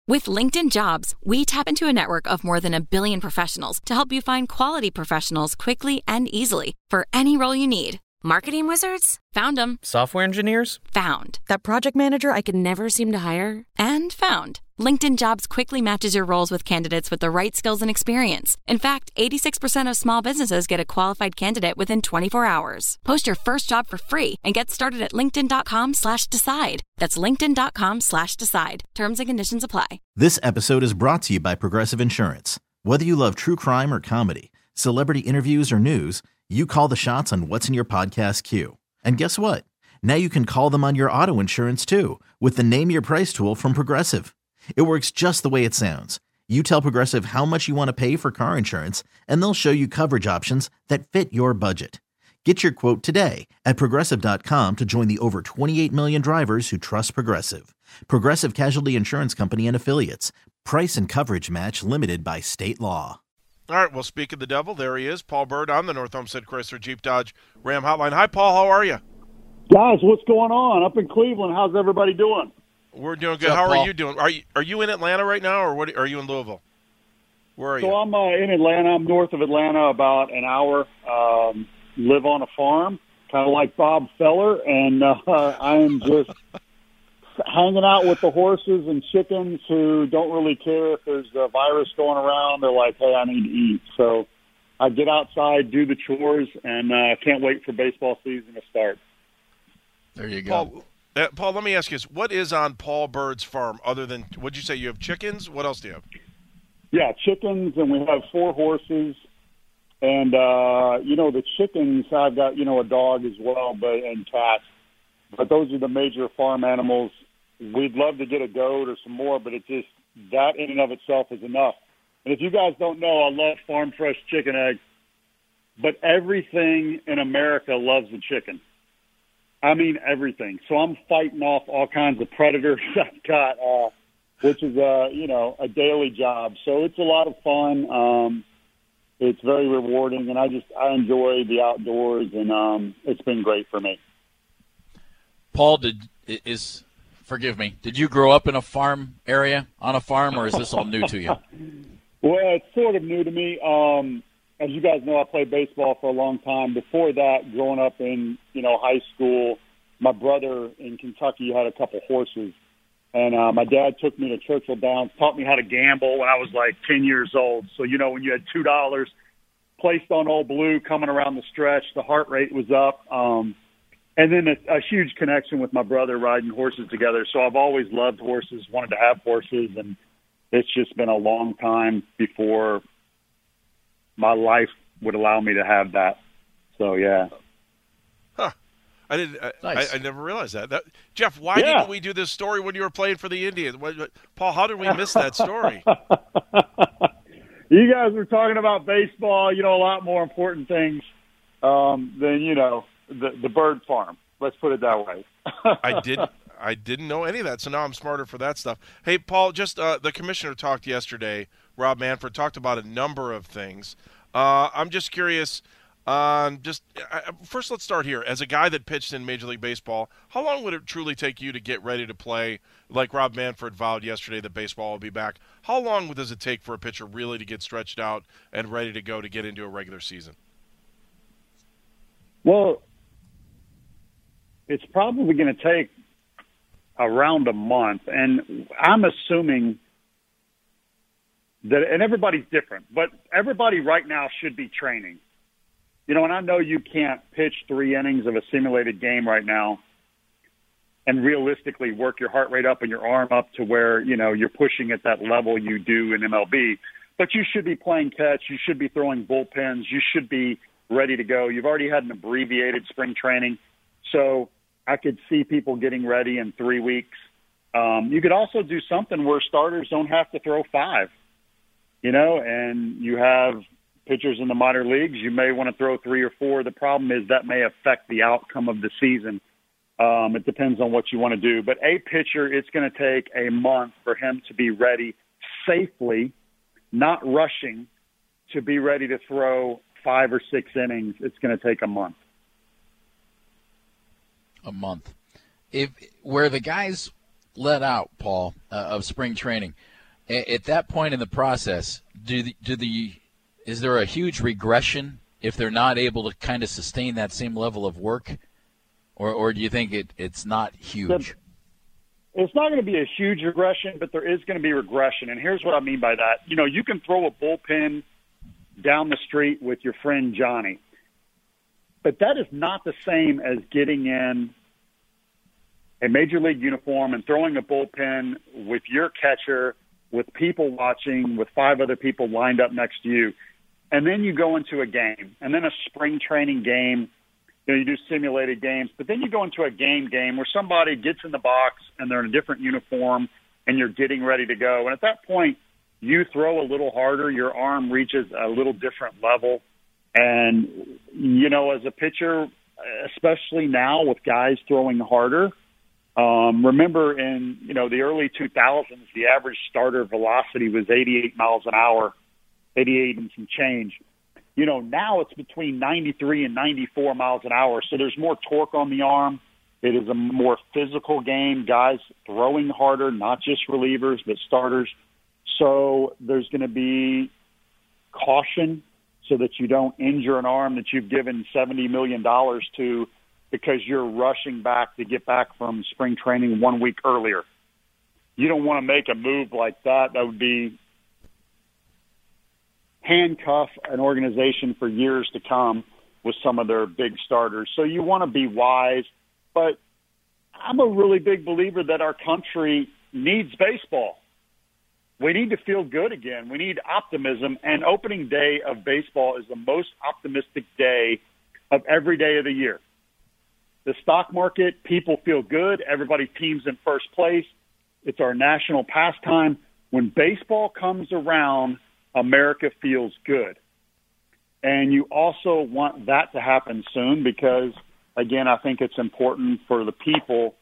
With LinkedIn Jobs, we tap into a network of more than 1 billion professionals to help you find quality professionals quickly and easily for any role you need. Marketing wizards? Found them. Software engineers? Found. That project manager I could never seem to hire? And found. LinkedIn Jobs quickly matches your roles with candidates with the right skills and experience. In fact, 86% of small businesses get a qualified candidate within 24 hours. Post your first job for free and get started at linkedin.com/decide. That's linkedin.com/decide. Terms and conditions apply. This episode is brought to you by Progressive Insurance. Whether you love true crime or comedy, celebrity interviews or news, you call the shots on what's in your podcast queue. And guess what? Now you can call them on your auto insurance too with the Name Your Price tool from Progressive. It works just the way it sounds. You tell Progressive how much you want to pay for car insurance, and they'll show you coverage options that fit your budget. Get your quote today at Progressive.com to join the over 28 million drivers who trust Progressive. Progressive Casualty Insurance Company and Affiliates. Price and coverage match limited by state law. All right, well, speak of the devil, there he is, Paul Byrd on the North Homestead Chrysler Jeep Dodge Ram Hotline. Hi, Paul, how are you? Guys, what's going on up in Cleveland? How's everybody doing? We're doing good. How are you doing? Are you in Atlanta right now, or what? Are you in Louisville? Where are you? So I'm in Atlanta. I'm north of Atlanta, about an hour. Live on a farm, kind of like Bob Feller, and I'm just hanging out with the horses and chickens who don't really care if there's a virus going around. They're like, hey, I need to eat. So I get outside, do the chores, and can't wait for baseball season to start. There you go. Paul, let me ask you this. What is on Paul Byrd's farm other than, what'd you say, you have chickens? What else do you have? Yeah, chickens, and we have 4 horses. And, the chickens, I've got, a dog as well, and cats. But those are the major farm animals. We'd love to get a goat or some more, but that in and of itself is enough. And if you guys don't know, I love farm fresh chicken eggs. But everything in America loves the chicken. I mean, everything. So I'm fighting off all kinds of predators I've got, which is, a daily job. So it's a lot of fun. It's very rewarding, and I enjoy the outdoors, and it's been great for me. Paul, forgive me, did you grow up in a farm area, on a farm, or is this all new to you? Well, it's sort of new to me. As you guys know, I played baseball for a long time. Before that, growing up in, high school, my brother in Kentucky had a couple horses. And my dad took me to Churchill Downs, taught me how to gamble when I was like 10 years old. So, when you had $2 placed on Old Blue coming around the stretch, the heart rate was up. And then a huge connection with my brother riding horses together. So I've always loved horses, wanted to have horses, and it's just been a long time before my life would allow me to have that. So, yeah. Huh. Nice. I never realized that. Jeff, why didn't we do this story when you were playing for the Indians? Paul, how did we miss that story? You guys were talking about baseball, a lot more important things than, the bird farm. Let's put it that way. I didn't know any of that, so now I'm smarter for that stuff. Hey, Paul, just the commissioner talked yesterday. Rob Manfred talked about a number of things. I'm just curious. First, let's start here. As a guy that pitched in Major League Baseball, how long would it truly take you to get ready to play? Like Rob Manfred vowed yesterday that baseball will be back. How long does it take for a pitcher really to get stretched out and ready to go to get into a regular season? Well, it's probably going to take around a month, and I'm assuming that, and everybody's different, but everybody right now should be training. And I know you can't pitch 3 innings of a simulated game right now and realistically work your heart rate up and your arm up to where, you're pushing at that level you do in MLB. But you should be playing catch. You should be throwing bullpens. You should be ready to go. You've already had an abbreviated spring training. So I could see people getting ready in 3 weeks. You could also do something where starters don't have to throw 5, and you have pitchers in the minor leagues, you may want to throw 3 or 4. The problem is that may affect the outcome of the season. It depends on what you want to do. But a pitcher, it's going to take a month for him to be ready safely, not rushing, to be ready to throw 5 or 6 innings. It's going to take a month. A month. Where the guys let out, Paul, of spring training, at that point in the process, is there a huge regression if they're not able to kind of sustain that same level of work, or do you think it's not huge? It's not going to be a huge regression, but there is going to be regression, and here's what I mean by that. You know, you can throw a bullpen down the street with your friend Johnny, but that is not the same as getting in a major league uniform and throwing a bullpen with your catcher, with people watching, with 5 other people lined up next to you. And then you go into a game, and then a spring training game. You know, you do simulated games, but then you go into a game where somebody gets in the box and they're in a different uniform and you're getting ready to go. And at that point, you throw a little harder. Your arm reaches a little different level. And, you know, as a pitcher, especially now with guys throwing harder, remember in, you know, the early 2000s, the average starter velocity was 88 miles an hour. 88 and some change. You know, now it's between 93 and 94 miles an hour, so there's more torque on the arm. It is a more physical game, guys throwing harder, not just relievers, but starters. So there's going to be caution so that you don't injure an arm that you've given $70 million to because you're rushing back to get back from spring training 1 week earlier. You don't want to make a move like that. That would be handcuff an organization for years to come with some of their big starters. So you want to be wise, but I'm a really big believer that our country needs baseball. We need to feel good again. We need optimism, and opening day of baseball is the most optimistic day of every day of the year. The stock market, people feel good. Everybody teams in first place. It's our national pastime. When baseball comes around, America feels good. And you also want that to happen soon because, again, I think it's important for the people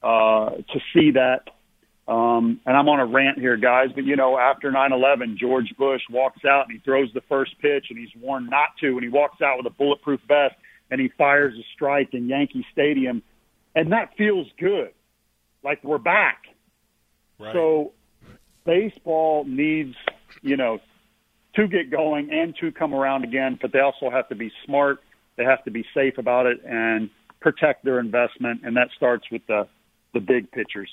to see that. And I'm on a rant here, guys, but, you know, after 9/11, George Bush walks out and he throws the first pitch and he's warned not to, and he walks out with a bulletproof vest and he fires a strike in Yankee Stadium. And that feels good, like we're back. Right. So baseball needs, you know, to get going and to come around again, but they also have to be smart. They have to be safe about it and protect their investment, and that starts with the big pitchers.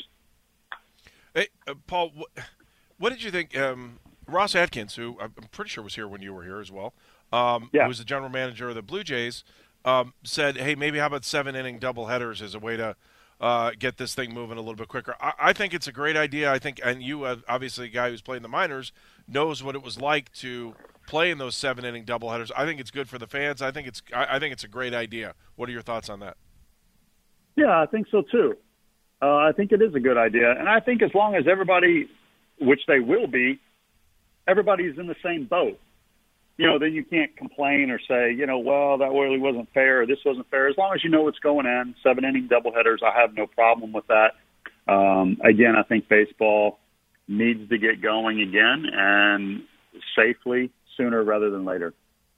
Hey, Paul, what did you think? Ross Atkins, who I'm pretty sure was here when you were here as well, who was the general manager of the Blue Jays, said, hey, maybe how about 7-inning doubleheaders as a way to get this thing moving a little bit quicker. I think it's a great idea. I think, and you, obviously, a guy who's played in the minors, knows what it was like to play in those 7-inning doubleheaders. I think it's good for the fans. I think it's a great idea. What are your thoughts on that? Yeah, I think so too. I think it is a good idea, and I think as long as everybody, which they will be, everybody's in the same boat. You know, then you can't complain or say, you know, well, that really wasn't fair, or this wasn't fair. As long as you know what's going on, 7-inning doubleheaders, I have no problem with that. Again, I think baseball needs to get going again and safely sooner rather than later.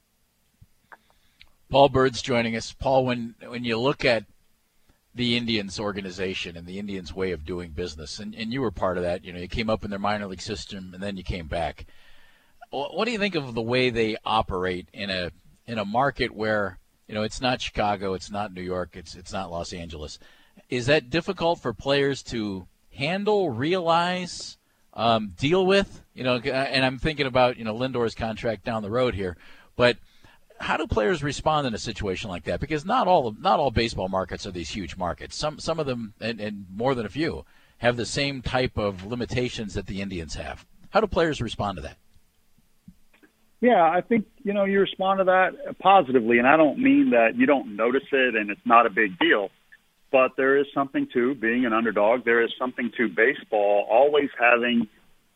Paul Bird's joining us. Paul, when you look at the Indians organization and the Indians way of doing business, and you were part of that, you know, you came up in their minor league system and then you came back. What do you think of the way they operate in a market where, you know, it's not Chicago, it's not New York, it's not Los Angeles? Is that difficult for players to handle, realize, deal with? You know, and I'm thinking about, you know, Lindor's contract down the road here, but how do players respond in a situation like that? Because not all baseball markets are these huge markets. Some of them, and more than a few, have the same type of limitations that the Indians have. How do players respond to that? Yeah, I think, you know, you respond to that positively, and I don't mean that you don't notice it and it's not a big deal, but there is something to being an underdog. There is something to baseball always having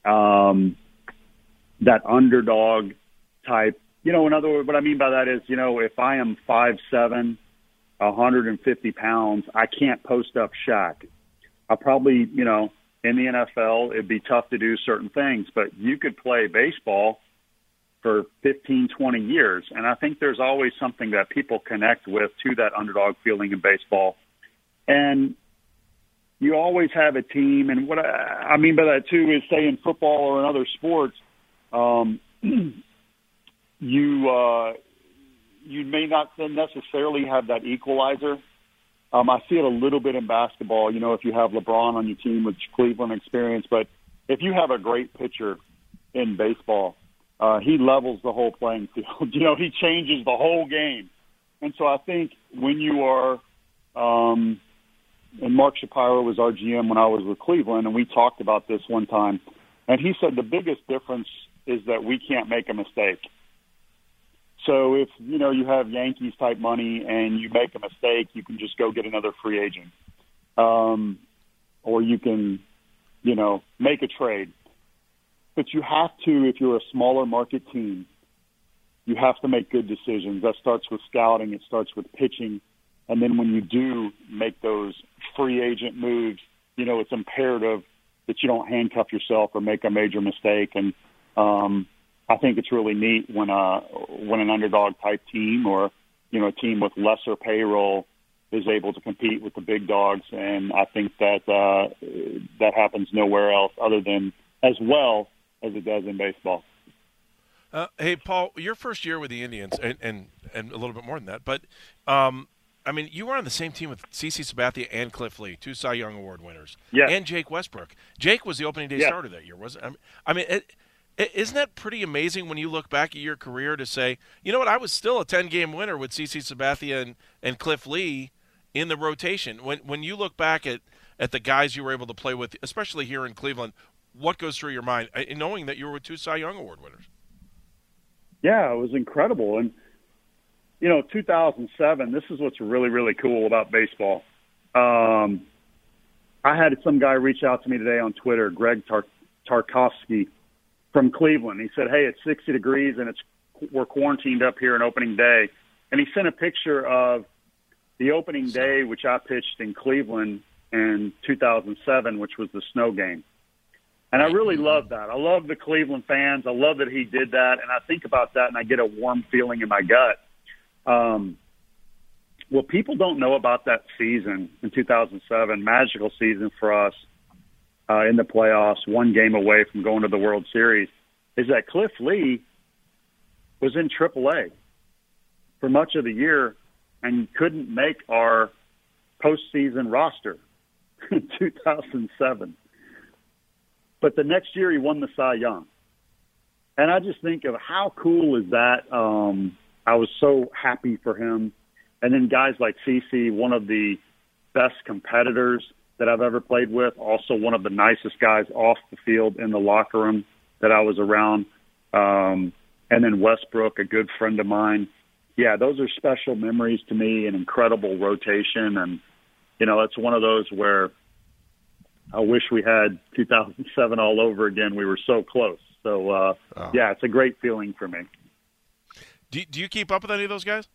that underdog type. You know, in other words, what I mean by that is, you know, if I am 5'7", 150 pounds, I can't post up Shaq. I probably, you know, in the NFL, it'd be tough to do certain things, but you could play baseball for 15, 20 years. And I think there's always something that people connect with to that underdog feeling in baseball. And you always have a team. And what I mean by that, too, is, say, in football or in other sports, you may not necessarily have that equalizer. I see it a little bit in basketball, if you have LeBron on your team with Cleveland experience. But if you have a great pitcher in baseball, he levels the whole playing field. He changes the whole game. And so I think when you are and Mark Shapiro was our GM when I was with Cleveland, and we talked about this one time, and he said the biggest difference is that we can't make a mistake. So if, you have Yankees-type money and you make a mistake, you can just go get another free agent. Or you can, make a trade. But you have to, if you're a smaller market team, you have to make good decisions. That starts with scouting. It starts with pitching. And then when you do make those free agent moves, it's imperative that you don't handcuff yourself or make a major mistake. And I think it's really neat when an underdog type team or a team with lesser payroll is able to compete with the big dogs, and I think that that happens nowhere else other than as well as it does in baseball. Hey, Paul, your first year with the Indians, and a little bit more than that, but you were on the same team with CC Sabathia and Cliff Lee, 2 Cy Young Award winners, yes, and Jake Westbrook. Jake was the opening day starter that year, wasn't it? Isn't that pretty amazing when you look back at your career to say, you know what, I was still a 10-game winner with CC Sabathia and Cliff Lee in the rotation. When you look back at the guys you were able to play with, especially here in Cleveland, what goes through your mind, knowing that you were with 2 Cy Young Award winners? Yeah, it was incredible. And, 2007, this is what's really, really cool about baseball. I had some guy reach out to me today on Twitter, Greg Tarkovsky, from Cleveland. He said, hey, it's 60 degrees and we're quarantined up here on opening day. And he sent a picture of the opening day, which I pitched in Cleveland in 2007, which was the snow game. And I really love that. I love the Cleveland fans. I love that he did that. And I think about that and I get a warm feeling in my gut. What people don't know about that season in 2007, magical season for us, in the playoffs, 1 game away from going to the World Series, is that Cliff Lee was in AAA for much of the year and couldn't make our postseason roster in 2007. But the next year he won the Cy Young. And I just think of how cool is that. I was so happy for him. And then guys like CeCe, one of the best competitors that I've ever played with, also one of the nicest guys off the field in the locker room that I was around. And then Westbrook, a good friend of mine. Yeah, those are special memories to me, an incredible rotation. And, it's one of those where I wish we had 2007 all over again. We were so close. So, yeah, it's a great feeling for me. Do you keep up with any of those guys?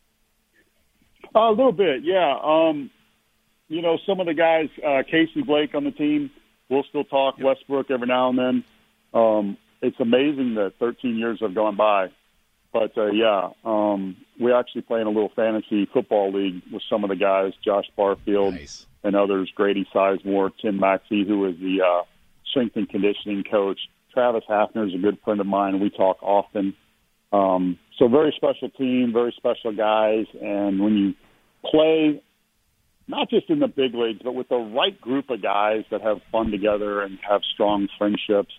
A little bit, yeah. Some of the guys, Casey Blake on the team, we'll still talk. Yep. Westbrook every now and then. It's amazing that 13 years have gone by. But, we actually play in a little fantasy football league with some of the guys, Josh Barfield and others, Grady Sizemore, Tim Maxey, who is the strength and conditioning coach. Travis Hafner is a good friend of mine. We talk often. So very special team, very special guys. And when you play, not just in the big leagues, but with the right group of guys that have fun together and have strong friendships,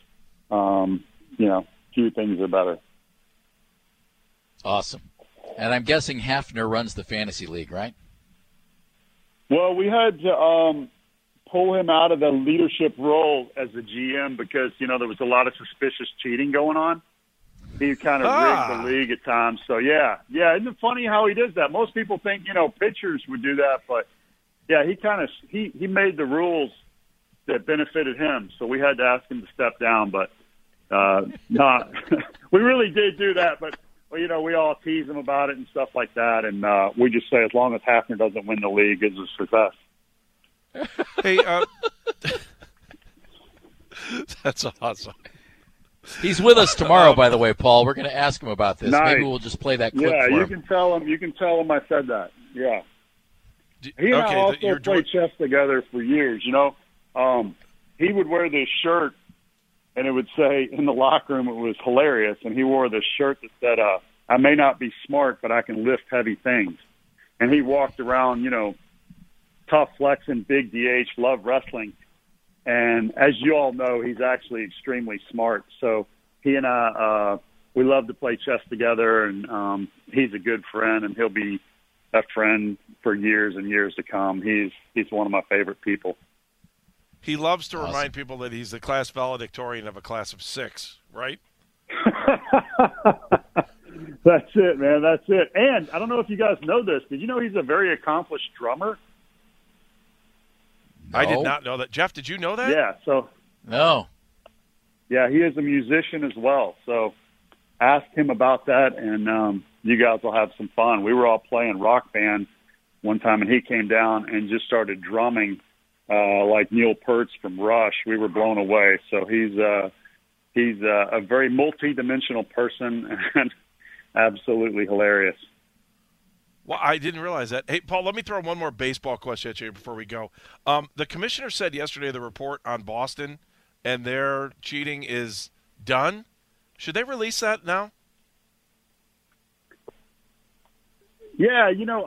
few things are better. Awesome. And I'm guessing Hafner runs the fantasy league, right? Well, we had to pull him out of the leadership role as the GM because, there was a lot of suspicious cheating going on. He kind of rigged the league at times. So, yeah. Isn't it funny how he does that? Most people think, pitchers would do that. But, yeah, he made the rules that benefited him. So we had to ask him to step down. But we really did do that. But, we all tease him about it and stuff like that. And we just say as long as Hafner doesn't win the league, it's a success. Hey, that's awesome. He's with us tomorrow, by the way, Paul. We're going to ask him about this. Nice. Maybe we'll just play that clip for him. Yeah, you can tell him I said that. Yeah. He and I also played chess together for years. You know, he would wear this shirt, and it would say in the locker room, it was hilarious. And he wore this shirt that said, "I may not be smart, but I can lift heavy things." And he walked around, you know, tough flexing, big DH, loved wrestling. And as you all know, he's actually extremely smart. So he and I, we love to play chess together, and he's a good friend, and he'll be a friend for years and years to come. He's one of my favorite people. He loves to remind people that he's the class valedictorian of a class of 6, right? That's it, man. That's it. And I don't know if you guys know this. Did you know he's a very accomplished drummer? No. I did not know that. Jeff, did you know that? Yeah. So no. Yeah, he is a musician as well. So ask him about that, and you guys will have some fun. We were all playing Rock Band one time, and he came down and just started drumming like Neil Peart from Rush. We were blown away. So he's a very multi-dimensional person and absolutely hilarious. Well, I didn't realize that. Hey, Paul, let me throw one more baseball question at you before we go. The commissioner said yesterday the report on Boston and their cheating is done. Should they release that now? Yeah, you know,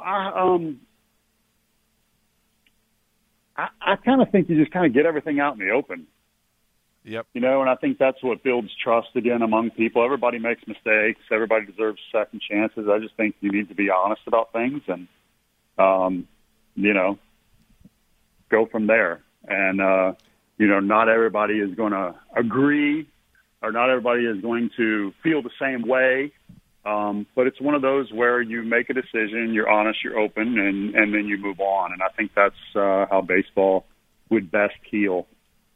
I kind of think you just kind of get everything out in the open. Yep. You know, and I think that's what builds trust again among people. Everybody makes mistakes. Everybody deserves second chances. I just think you need to be honest about things and, you know, go from there. And, you know, not everybody is going to agree or not everybody is going to feel the same way. But it's one of those where you make a decision, you're honest, you're open, and then you move on. And I think that's how baseball would best heal.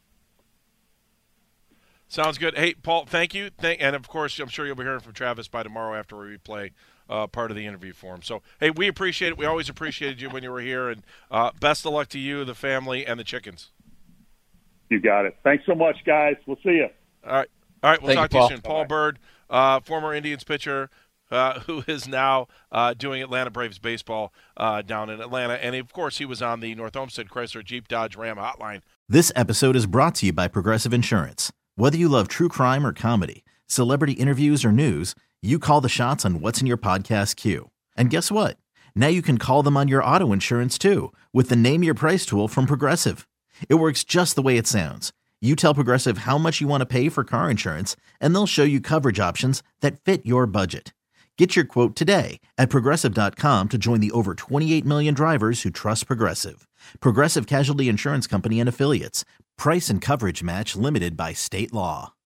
Sounds good. Hey, Paul, thank you. And, of course, I'm sure you'll be hearing from Travis by tomorrow after we play part of the interview for him. So, hey, we appreciate it. We always appreciated you when you were here. And best of luck to you, the family, and the chickens. You got it. Thanks so much, guys. We'll see you. All right. All right, we'll talk to you soon. Paul Bye-bye. Byrd, former Indians pitcher, who is now doing Atlanta Braves baseball down in Atlanta. And, of course, he was on the North Olmsted Chrysler Jeep Dodge Ram hotline. This episode is brought to you by Progressive Insurance. Whether you love true crime or comedy, celebrity interviews or news, you call the shots on what's in your podcast queue. And guess what? Now you can call them on your auto insurance too with the Name Your Price tool from Progressive. It works just the way it sounds. You tell Progressive how much you want to pay for car insurance, and they'll show you coverage options that fit your budget. Get your quote today at Progressive.com to join the over 28 million drivers who trust Progressive. Progressive Casualty Insurance Company and Affiliates. Price and coverage match limited by state law.